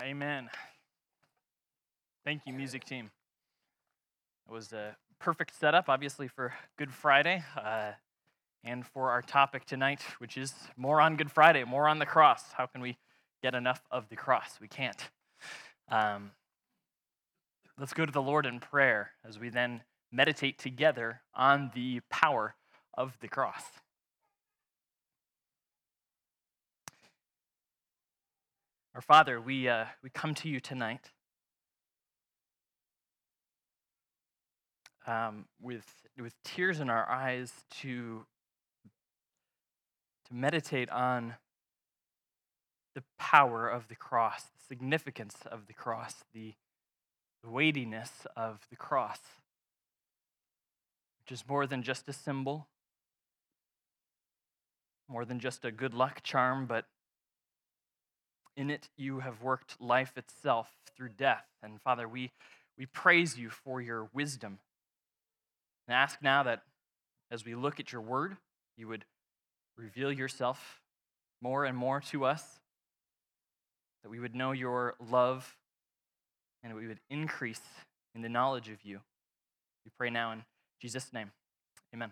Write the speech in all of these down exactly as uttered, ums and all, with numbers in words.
Amen. Thank you, music team. It was a perfect setup, obviously, for Good Friday uh, and for our topic tonight, which is more on Good Friday, more on the cross. How can we get enough of the cross? We can't. Um, let's go to the Lord in prayer as we then meditate together on the power of the cross. Our Father, we uh, we come to you tonight um, with with tears in our eyes to to meditate on the power of the cross, the significance of the cross, the weightiness of the cross, which is more than just a symbol, more than just a good luck charm, but in it you have worked life itself through death. And Father, we, we praise you for your wisdom. And ask now that as we look at your word, you would reveal yourself more and more to us, that we would know your love, and that we would increase in the knowledge of you. We pray now in Jesus' name. Amen.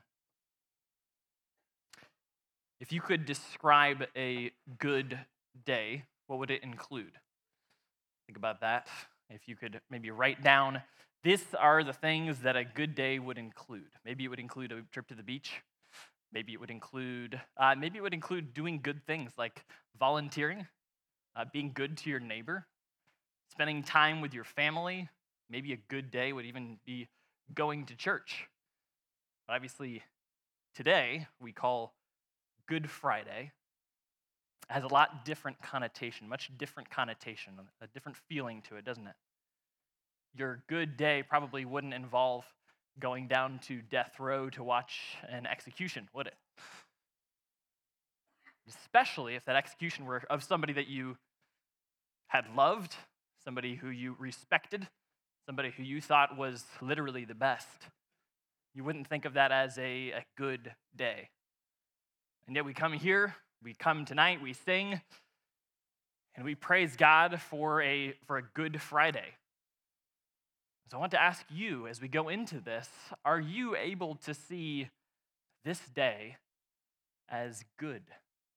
If you could describe a good day, what would it include? Think about that. If you could maybe write down, these are the things that a good day would include. Maybe it would include a trip to the beach. Maybe it would include, uh, maybe it would include doing good things like volunteering, uh, being good to your neighbor, spending time with your family. Maybe a good day would even be going to church. But obviously, today we call Good Friday. It has a lot different connotation, much different connotation, a different feeling to it, doesn't it? Your good day probably wouldn't involve going down to death row to watch an execution, would it? Especially if that execution were of somebody that you had loved, somebody who you respected, somebody who you thought was literally the best. You wouldn't think of that as a, a good day. And yet we come here, we come tonight, we sing, and we praise God for a, for a Good Friday. So I want to ask you, as we go into this, are you able to see this day as good?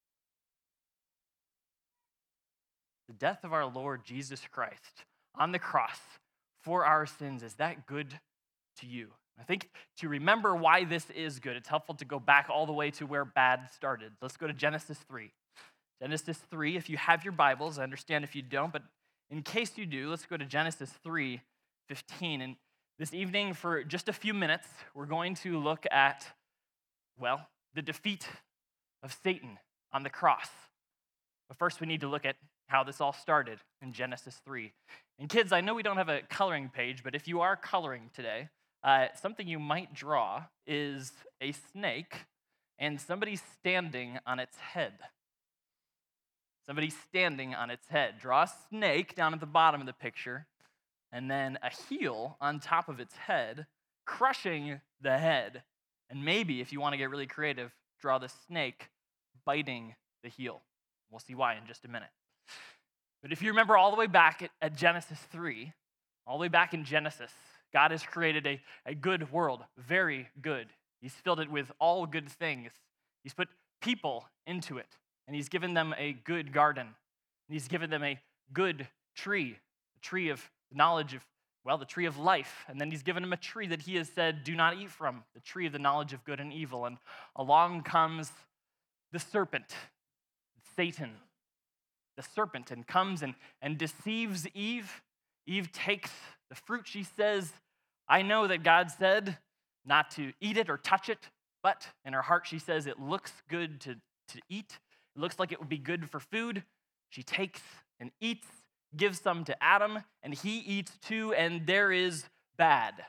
The death of our Lord Jesus Christ on the cross for our sins, is that good to you? I think to remember why this is good, it's helpful to go back all the way to where bad started. Let's go to Genesis three. Genesis three, if you have your Bibles, I understand if you don't, but in case you do, let's go to Genesis three fifteen. And this evening, for just a few minutes, we're going to look at, well, the defeat of Satan on the cross. But first, we need to look at how this all started in Genesis three. And kids, I know we don't have a coloring page, but if you are coloring today, uh, something you might draw is a snake and somebody standing on its head. Somebody standing on its head. Draw a snake down at the bottom of the picture, and then a heel on top of its head, crushing the head. And maybe, if you want to get really creative, draw the snake biting the heel. We'll see why in just a minute. But if you remember all the way back at, at Genesis three, all the way back in Genesis, God has created a, a good world, very good. He's filled it with all good things. He's put people into it, and he's given them a good garden. And he's given them a good tree, a tree of knowledge of, well, the tree of life. And then he's given them a tree that he has said, do not eat from, the tree of the knowledge of good and evil. And along comes the serpent, Satan, the serpent, and comes and, and deceives Eve. Eve takes the fruit. She says, I know that God said not to eat it or touch it, but in her heart she says it looks good to, to eat. It looks like it would be good for food. She takes and eats, gives some to Adam, and he eats too, and there is bad.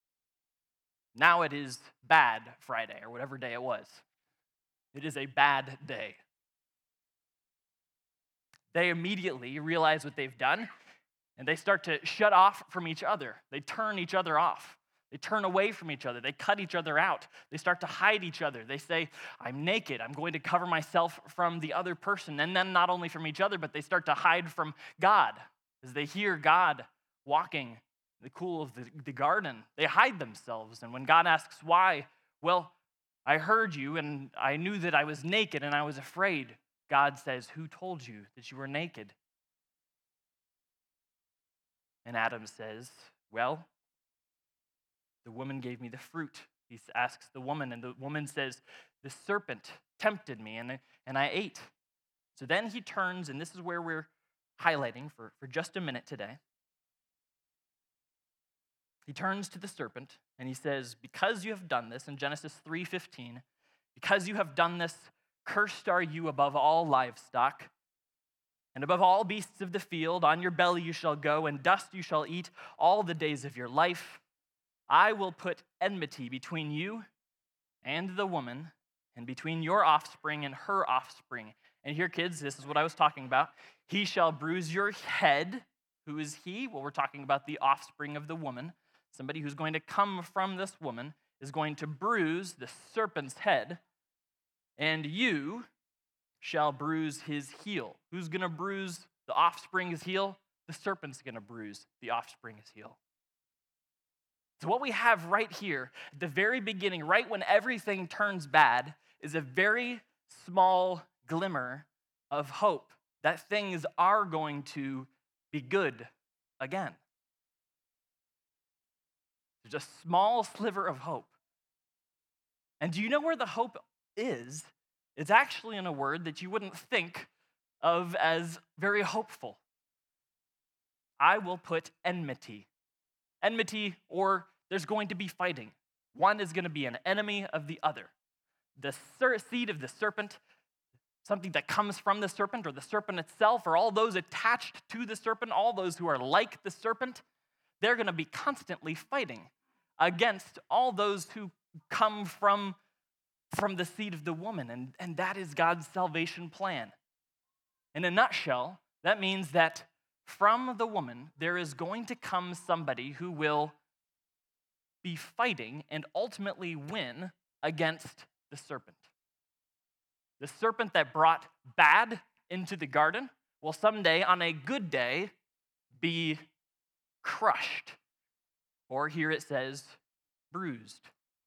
Now it is bad Friday, or whatever day it was. It is a bad day. They immediately realize what they've done, and they start to shut off from each other. They turn each other off. They turn away from each other. They cut each other out. They start to hide each other. They say, I'm naked. I'm going to cover myself from the other person. And then not only from each other, but they start to hide from God. As they hear God walking in the cool of the, the garden, they hide themselves. And when God asks why, well, I heard you and I knew that I was naked and I was afraid. God says, who told you that you were naked? And Adam says, well, the woman gave me the fruit. He asks the woman, and the woman says, the serpent tempted me, and, and I ate. So then he turns, and this is where we're highlighting for, for just a minute today. He turns to the serpent, and he says, because you have done this, in Genesis three fifteen, because you have done this, cursed are you above all livestock, and above all beasts of the field. On your belly you shall go, and dust you shall eat all the days of your life. I will put enmity between you and the woman, and between your offspring and her offspring. And here, kids, this is what I was talking about. He shall bruise your head. Who is he? Well, we're talking about the offspring of the woman. Somebody who's going to come from this woman is going to bruise the serpent's head, and you shall bruise his heel. Who's going to bruise the offspring's heel? The serpent's going to bruise the offspring's heel. So what we have right here, at the very beginning, right when everything turns bad, is a very small glimmer of hope that things are going to be good again. There's a small sliver of hope. And do you know where the hope is? It's actually in a word that you wouldn't think of as very hopeful. I will put enmity. Enmity, or there's going to be fighting. One is going to be an enemy of the other. The ser- seed of the serpent, something that comes from the serpent, or the serpent itself, or all those attached to the serpent, all those who are like the serpent, they're going to be constantly fighting against all those who come from, from the seed of the woman. And, and that is God's salvation plan. In a nutshell, that means that from the woman, there is going to come somebody who will be fighting and ultimately win against the serpent. The serpent that brought bad into the garden will someday, on a good day, be crushed. Or here it says, bruised.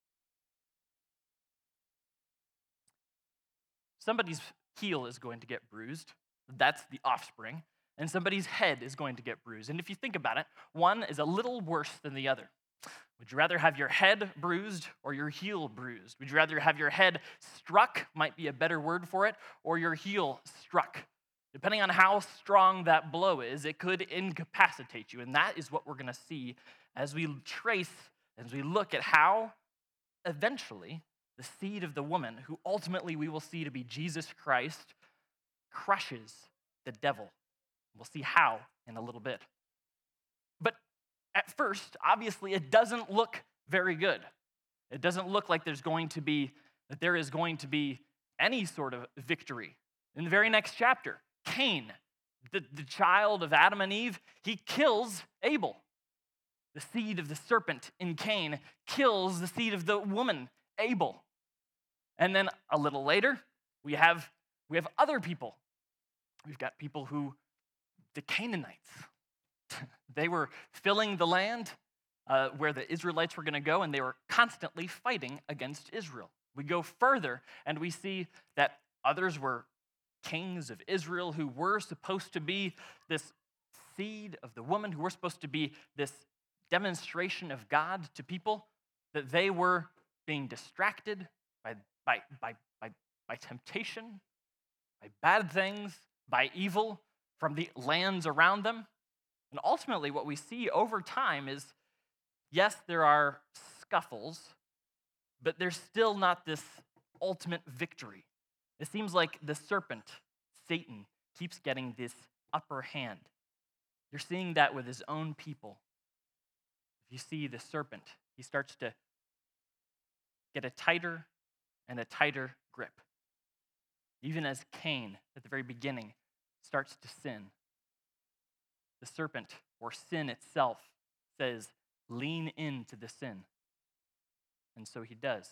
Somebody's heel is going to get bruised. That's the offspring. And somebody's head is going to get bruised. And if you think about it, one is a little worse than the other. Would you rather have your head bruised or your heel bruised? Would you rather have your head struck, might be a better word for it, or your heel struck? Depending on how strong that blow is, it could incapacitate you. And that is what we're going to see as we trace, as we look at how eventually the seed of the woman, who ultimately we will see to be Jesus Christ, crushes the devil. We'll see how in a little bit. But at first, obviously, it doesn't look very good. It doesn't look like there's going to be, that there is going to be any sort of victory. In the very next chapter, Cain, the, the child of Adam and Eve, he kills Abel. The seed of the serpent in Cain kills the seed of the woman, Abel. And then a little later, we have, we have other people. We've got people who, the Canaanites, they were filling the land uh, where the Israelites were going to go, and they were constantly fighting against Israel. We go further, and we see that others were kings of Israel who were supposed to be this seed of the woman, who were supposed to be this demonstration of God to people, that they were being distracted by, by, by, by, by temptation, by bad things, by evil from the lands around them. And ultimately, what we see over time is, yes, there are scuffles, but there's still not this ultimate victory. It seems like the serpent, Satan, keeps getting this upper hand. You're seeing that with his own people. If you see the serpent, he starts to get a tighter and a tighter grip. Even as Cain, at the very beginning, starts to sin, the serpent, or sin itself, says, lean into the sin. And so he does.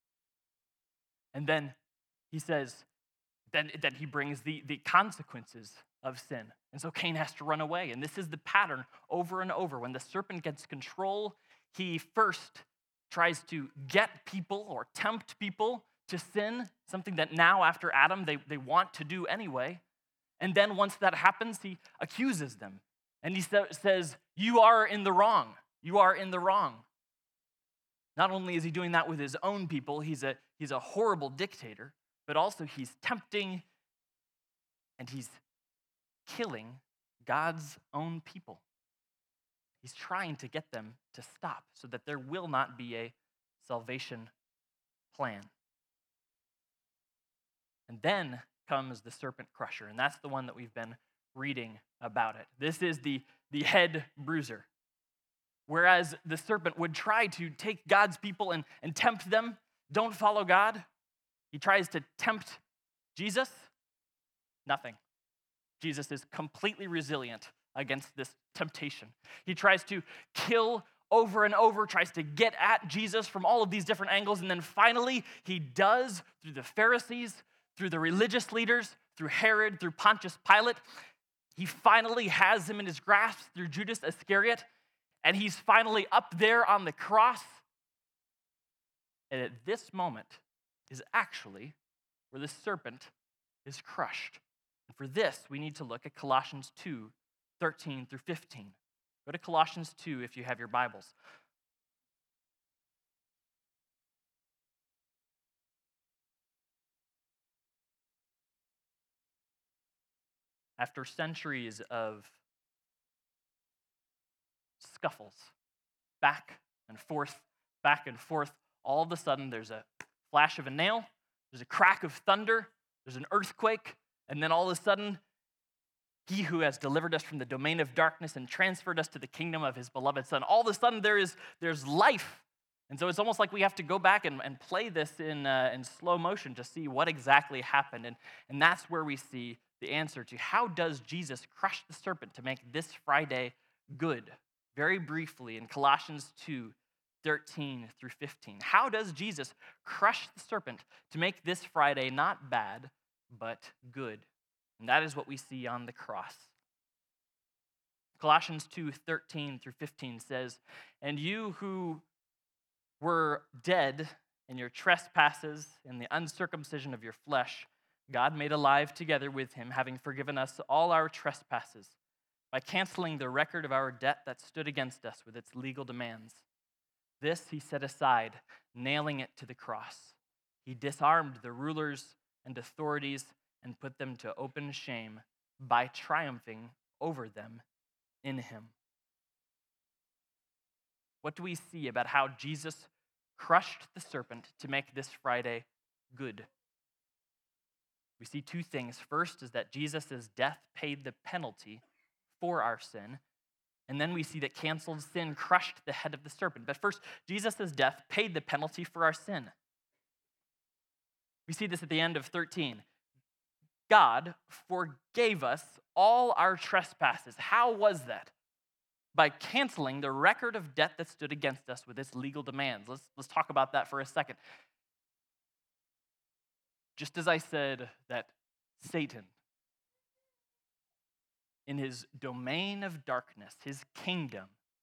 And then he says, then, then he brings the, the consequences of sin. And so Cain has to run away. And this is the pattern over and over. When the serpent gets control, he first tries to get people or tempt people to sin, something that now after Adam they, they want to do anyway. And then once that happens, he accuses them. And he sa- says, you are in the wrong. You are in the wrong. Not only is he doing that with his own people, he's a, he's a horrible dictator, but also he's tempting and he's killing God's own people. He's trying to get them to stop so that there will not be a salvation plan. And then comes the serpent crusher, and that's the one that we've been reading about it. This is the, the head bruiser. Whereas the serpent would try to take God's people and, and tempt them, don't follow God. He tries to tempt Jesus. Nothing. Jesus is completely resilient against this temptation. He tries to kill over and over, tries to get at Jesus from all of these different angles, and then finally he does through the Pharisees, through the religious leaders, through Herod, through Pontius Pilate. He finally has him in his grasp through Judas Iscariot, and he's finally up there on the cross. And at this moment is actually where the serpent is crushed. And for this, we need to look at Colossians two, thirteen through fifteen. Go to Colossians two if you have your Bibles. After centuries of scuffles, back and forth, back and forth, all of a sudden there's a flash of a nail, there's a crack of thunder, there's an earthquake, and then all of a sudden, he who has delivered us from the domain of darkness and transferred us to the kingdom of his beloved Son. All of a sudden, there is there's life. And so it's almost like we have to go back and, and play this in, uh, in slow motion to see what exactly happened. And, and that's where we see the answer to how does Jesus crush the serpent to make this Friday good? Very briefly in Colossians two, thirteen through fifteen. How does Jesus crush the serpent to make this Friday not bad, but good? And that is what we see on the cross. Colossians two, thirteen through fifteen says, and you who were dead in your trespasses and the uncircumcision of your flesh, God made alive together with him, having forgiven us all our trespasses by canceling the record of our debt that stood against us with its legal demands. This he set aside, nailing it to the cross. He disarmed the rulers and authorities and put them to open shame by triumphing over them in him. What do we see about how Jesus crushed the serpent to make this Friday good? We see two things. First is that Jesus' death paid the penalty for our sin. And then we see that canceled sin crushed the head of the serpent. But first, Jesus' death paid the penalty for our sin. We see this at the end of thirteen. God forgave us all our trespasses. How was that? By canceling the record of debt that stood against us with its legal demands. Let's, let's talk about that for a second. Just as I said that Satan, in his domain of darkness, his kingdom,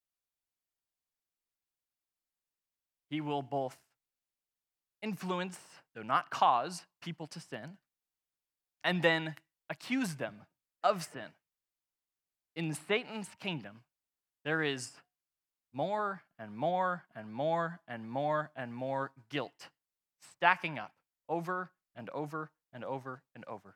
he will both influence, though not cause, people to sin, and then accuse them of sin. In Satan's kingdom, there is more and more and more and more and more guilt stacking up over and over and over and over.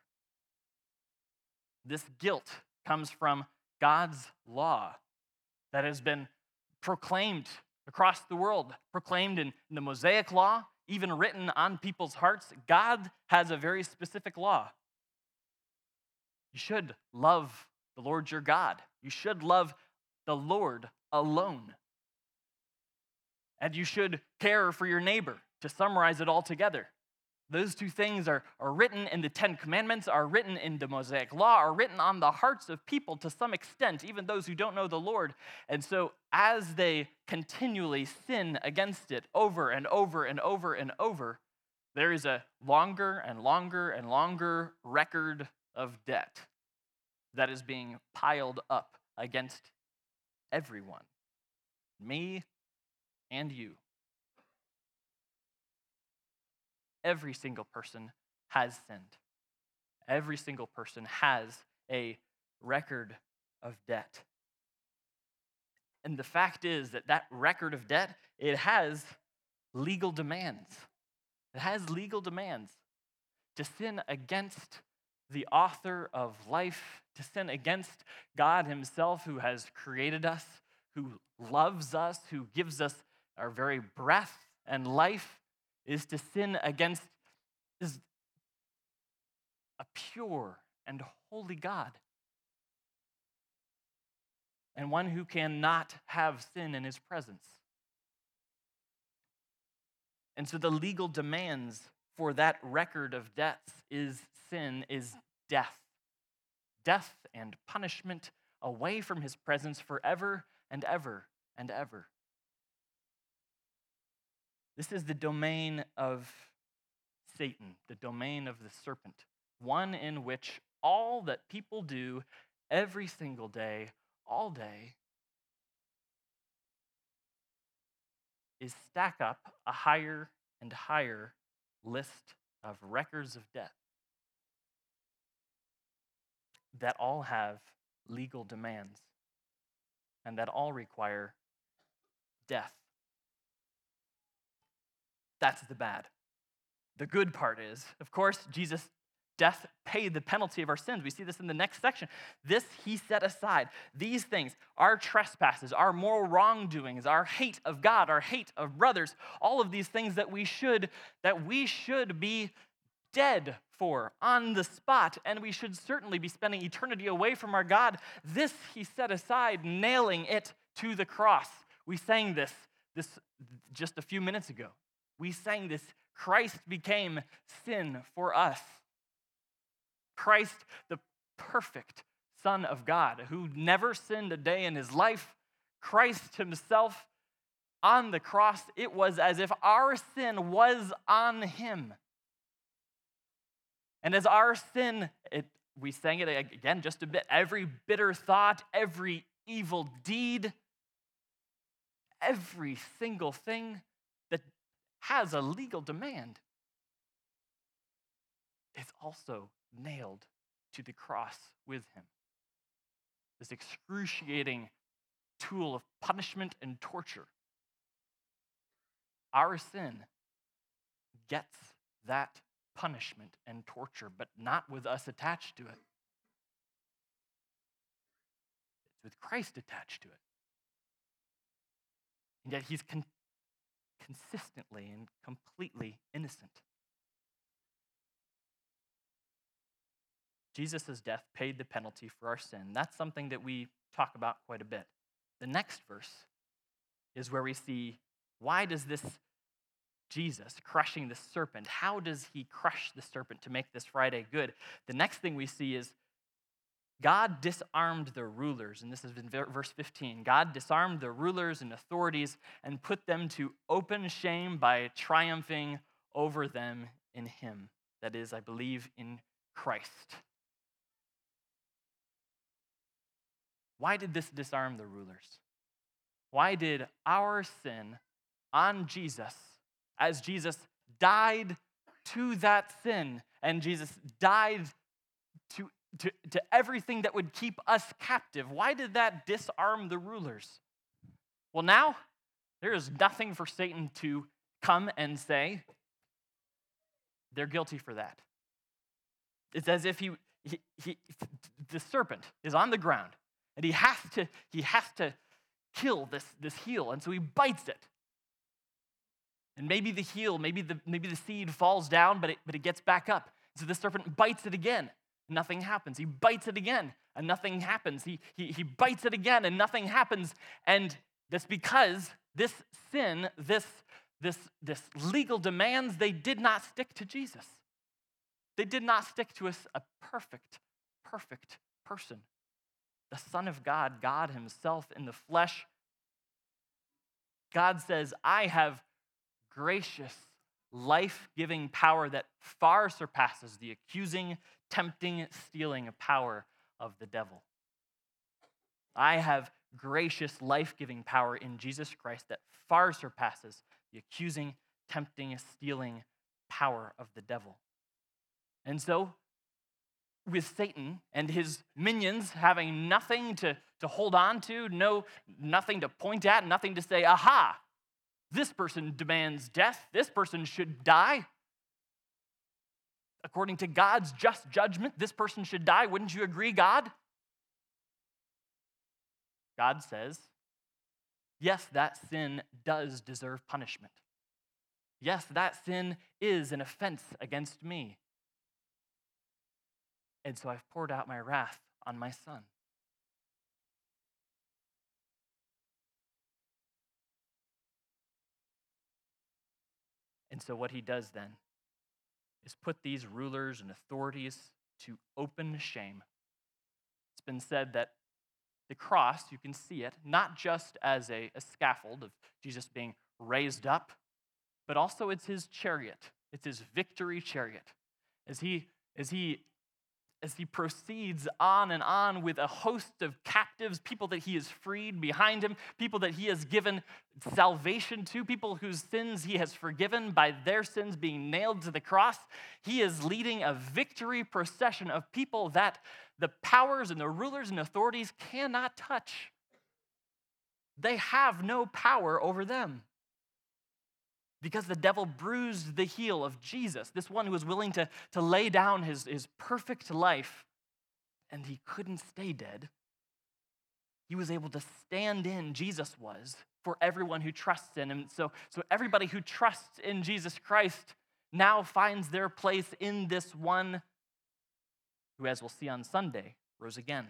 This guilt comes from God's law that has been proclaimed across the world, proclaimed in the Mosaic law, even written on people's hearts. God has a very specific law. You should love the Lord your God. You should love the Lord alone. And you should care for your neighbor, to summarize it all together. Those two things are, are written in the Ten Commandments, are written in the Mosaic Law, are written on the hearts of people to some extent, even those who don't know the Lord. And so as they continually sin against it over and over and over and over, there is a longer and longer and longer record of debt. that is being piled up against everyone, me and you. Every single person has sinned. Every single person has a record of debt. And the fact is that that record of debt, it has legal demands. It has legal demands. To sin against the author of life, to sin against God himself who has created us, who loves us, who gives us our very breath and life, is to sin against is a pure and holy God, and one who cannot have sin in his presence. And so the legal demands for that record of debts is sin, is death. Death and punishment away from his presence forever and ever and ever. This is the domain of Satan, the domain of the serpent, one in which all that people do every single day, all day, is stack up a higher and higher list of records of debt that all have legal demands and that all require death. That's the bad. The good part is, of course, Jesus' death paid the penalty of our sins. We see this in the next section. This he set aside. These things, our trespasses, our moral wrongdoings, our hate of God, our hate of brothers, all of these things that we should, that we should be dead for on the spot, and we should certainly be spending eternity away from our God. This he set aside, nailing it to the cross. We sang this, this just a few minutes ago. We sang this, Christ became sin for us. Christ, the perfect Son of God, who never sinned a day in his life, Christ himself on the cross, it was as if our sin was on him. And as our sin, it, we sang it again just a bit, every bitter thought, every evil deed, every single thing that has a legal demand is also nailed to the cross with him. This excruciating tool of punishment and torture. Our sin gets that punishment and torture, but not with us attached to it. It's with Christ attached to it. And yet he's con- consistently and completely innocent. Jesus' death paid the penalty for our sin. That's something that we talk about quite a bit. The next verse is where we see, why does this Jesus crushing the serpent, how does he crush the serpent to make this Friday good? The next thing we see is God disarmed the rulers, and this is in verse fifteen. God disarmed the rulers and authorities and put them to open shame by triumphing over them in him. That is, I believe, in Christ. Why did this disarm the rulers? Why did our sin on Jesus, as Jesus died to that sin, and Jesus died to, to, to everything that would keep us captive, why did that disarm the rulers? Well, now, there is nothing for Satan to come and say, they're guilty for that. It's as if he, he, he the serpent is on the ground, and he has to, he has to kill this, this heel, and so he bites it. And maybe the heel, maybe the, maybe the seed falls down, but it, but it gets back up. So the serpent bites it again, and nothing happens. He bites it again, and nothing happens. He, he, he bites it again, and nothing happens. And that's because this sin, this, this, this legal demands, they did not stick to Jesus. They did not stick to a, a perfect, perfect person. The Son of God, God himself in the flesh. God says, I have gracious, life-giving power that far surpasses the accusing, tempting, stealing power of the devil. I have gracious, life-giving power in Jesus Christ that far surpasses the accusing, tempting, stealing power of the devil. And so, with Satan and his minions having nothing to, to hold on to, no, nothing to point at, nothing to say, aha, this person demands death, this person should die. According to God's just judgment, this person should die. Wouldn't you agree, God? God says, yes, that sin does deserve punishment. Yes, that sin is an offense against me. And so I've poured out my wrath on my son. And so what he does then is put these rulers and authorities to open shame. It's been said that the cross, you can see it, not just as a, a scaffold of Jesus being raised up, but also it's his chariot. It's his victory chariot. As he, as he as he proceeds on and on with a host of captives, people that he has freed behind him, people that he has given salvation to, people whose sins he has forgiven by their sins being nailed to the cross. He is leading a victory procession of people that the powers and the rulers and authorities cannot touch. They have no power over them. Because the devil bruised the heel of Jesus, this one who was willing to, to lay down his, his perfect life, and he couldn't stay dead. He was able to stand in, Jesus was, for everyone who trusts in him. So, so everybody who trusts in Jesus Christ now finds their place in this one who, as we'll see on Sunday, rose again.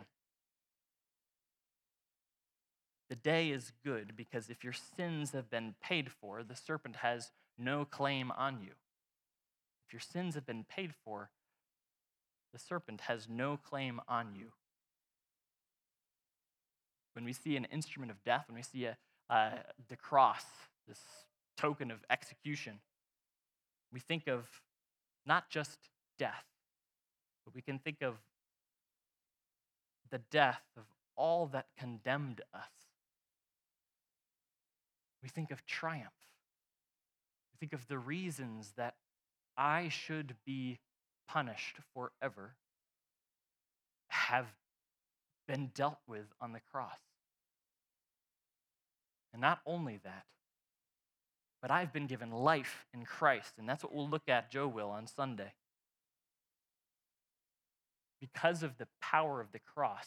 The day is good because if your sins have been paid for, the serpent has no claim on you. If your sins have been paid for, the serpent has no claim on you. When we see an instrument of death, when we see a, uh, the cross, this token of execution, we think of not just death, but we can think of the death of all that condemned us. We think of triumph. We think of the reasons that I should be punished forever have been dealt with on the cross. And not only that, but I've been given life in Christ, and that's what we'll look at, Joe will, on Sunday. Because of the power of the cross,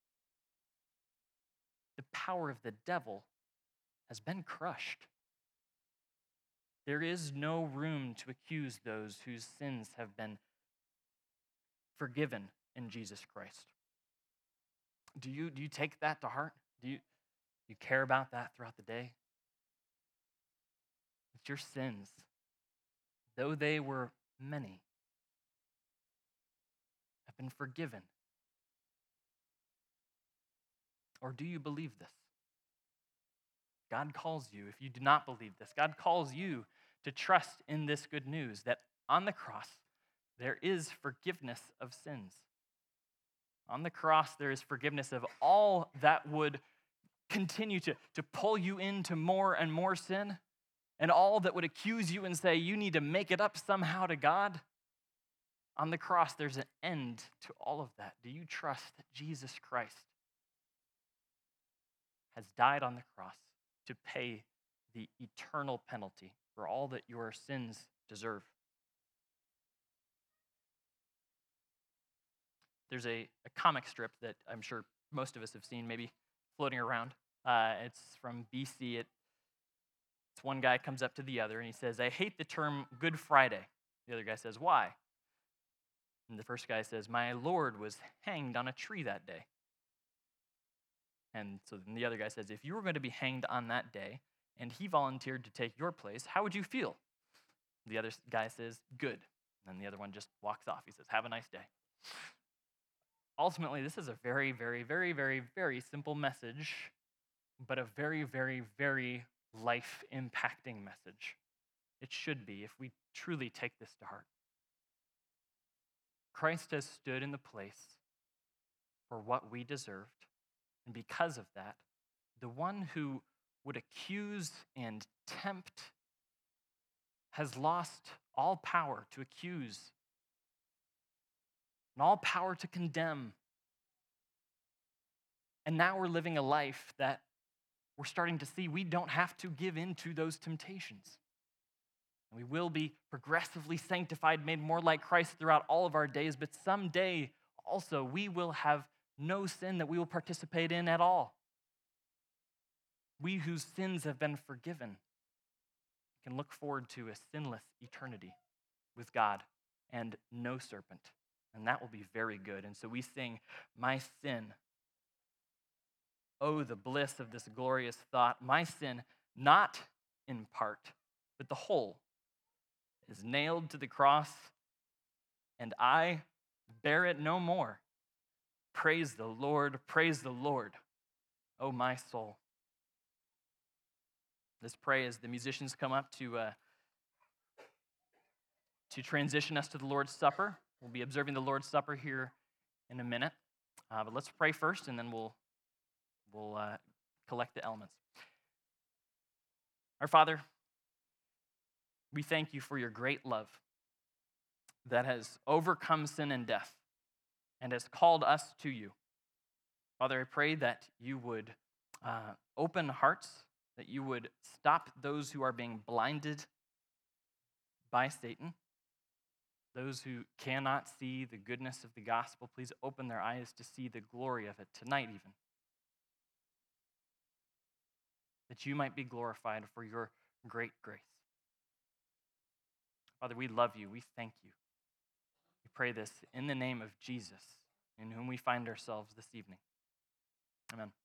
the power of the devil has been crushed. There is no room to accuse those whose sins have been forgiven in Jesus Christ. Do you, do you take that to heart? Do you, do you care about that throughout the day? It's your sins, though they were many, have been forgiven. Or do you believe this? God calls you, if you do not believe this, God calls you to trust in this good news that on the cross, there is forgiveness of sins. On the cross, there is forgiveness of all that would continue to, to pull you into more and more sin, and all that would accuse you and say you need to make it up somehow to God. On the cross, there's an end to all of that. Do you trust that Jesus Christ has died on the cross to pay the eternal penalty for all that your sins deserve? There's a, a comic strip that I'm sure most of us have seen, maybe floating around. Uh, it's from B C. It, it's one guy comes up to the other and he says, "I hate the term Good Friday." The other guy says, "Why?" And the first guy says, "My Lord was hanged on a tree that day." And so then the other guy says, "If you were going to be hanged on that day and he volunteered to take your place, how would you feel?" The other guy says, "Good." And then the other one just walks off. He says, "Have a nice day." Ultimately, this is a very, very, very, very, very simple message, but a very, very, very life-impacting message. It should be if we truly take this to heart. Christ has stood in the place for what we deserved. And because of that, the one who would accuse and tempt has lost all power to accuse and all power to condemn. And now we're living a life that we're starting to see we don't have to give in to those temptations. And we will be progressively sanctified, made more like Christ throughout all of our days, but someday also we will have no sin that we will participate in at all. We whose sins have been forgiven can look forward to a sinless eternity with God and no serpent. And that will be very good. And so we sing, "My sin." Oh, the bliss of this glorious thought. My sin, not in part, but the whole, is nailed to the cross, and I bear it no more. Praise the Lord, praise the Lord, oh my soul. Let's pray as the musicians come up to, uh, to transition us to the Lord's Supper. We'll be observing the Lord's Supper here in a minute. Uh, but let's pray first, and then we'll, we'll uh, collect the elements. Our Father, we thank you for your great love that has overcome sin and death and has called us to you. Father, I pray that you would uh, open hearts, that you would stop those who are being blinded by Satan, those who cannot see the goodness of the gospel. Please open their eyes to see the glory of it tonight even, that you might be glorified for your great grace. Father, we love you. We thank you. We pray this in the name of Jesus, in whom we find ourselves this evening. Amen.